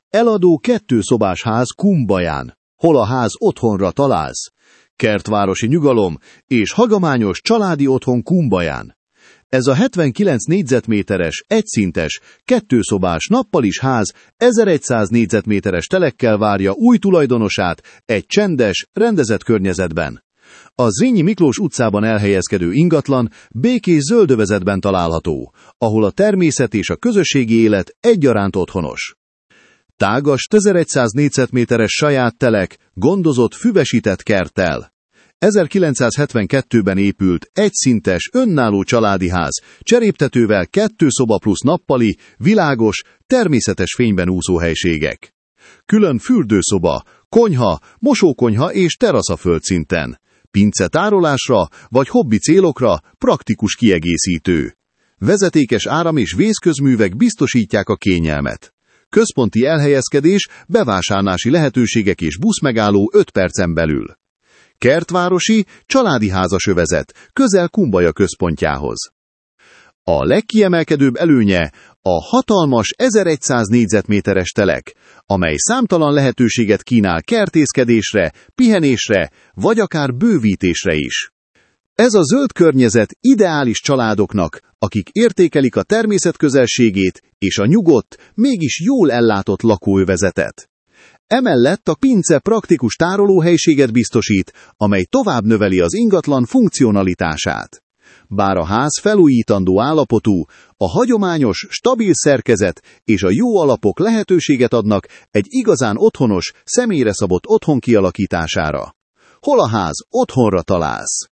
Eladó 2 szobás ház Kumbaján, hol a ház otthonra találsz. Kertvárosi nyugalom és hagyományos családi otthon Kumbaján. Ez a 79 négyzetméteres, egyszintes, 2 szobás nappalis ház 1100 négyzetméteres telekkel várja új tulajdonosát egy csendes, rendezett környezetben. A Zrínyi Miklós utcában elhelyezkedő ingatlan békés zöldövezetben található, ahol a természet és a közösségi élet egyaránt otthonos. Tágas 1100 négyzetméteres saját telek, gondozott füvesített kerttel. 1972-ben épült, egyszintes, önálló családi ház, cseréptetővel 2 szoba plusz nappali, világos, természetes fényben úszó helységek. Külön fürdőszoba, konyha, mosókonyha és terasz a földszinten. Pince tárolásra vagy hobbi célokra praktikus kiegészítő. Vezetékes áram- és vészközművek biztosítják a kényelmet. Központi elhelyezkedés, bevásárlási lehetőségek és buszmegálló 5 percen belül. Kertvárosi, családi házasövezet, közel Kumbaja központjához. A legkiemelkedőbb előnye a hatalmas 1100 négyzetméteres telek, amely számtalan lehetőséget kínál kertészkedésre, pihenésre, vagy akár bővítésre is. Ez a zöld környezet ideális családoknak, akik értékelik a természet közelségét és a nyugodt, mégis jól ellátott lakóövezetet. Emellett a pince praktikus tárolóhelyiséget biztosít, amely tovább növeli az ingatlan funkcionalitását. Bár a ház felújítandó állapotú, a hagyományos, stabil szerkezet és a jó alapok lehetőséget adnak egy igazán otthonos, személyre szabott otthon kialakítására. Hol a ház otthonra találsz?